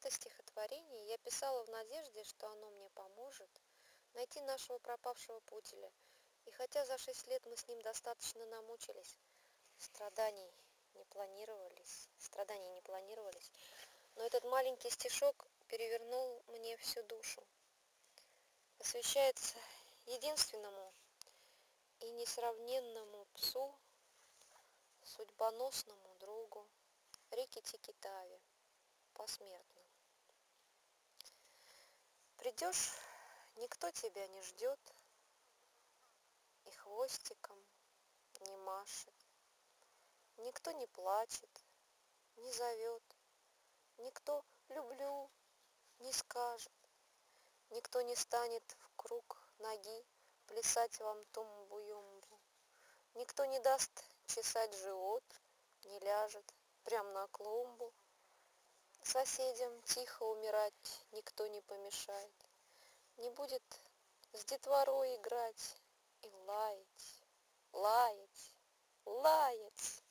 Это стихотворение я писала в надежде, что оно мне поможет найти нашего пропавшего пуделя. И хотя за 6 лет мы с ним достаточно намучились, страданий не планировались, но этот маленький стишок перевернул мне всю душу. Посвящается единственному и несравненному псу, судьбоносному другу, Рикки-Тикки-Тави, посмертно. Придешь, никто тебя не ждет и хвостиком не машет, никто не плачет, не зовет, никто «люблю» не скажет, никто не станет в круг ноги плясать вам тумбу-юмбу, никто не даст чесать живот, не ляжет прям на клумбу. Соседям тихо умирать никто не помешает, не будет с детворой играть и лаять, лаять, лаять.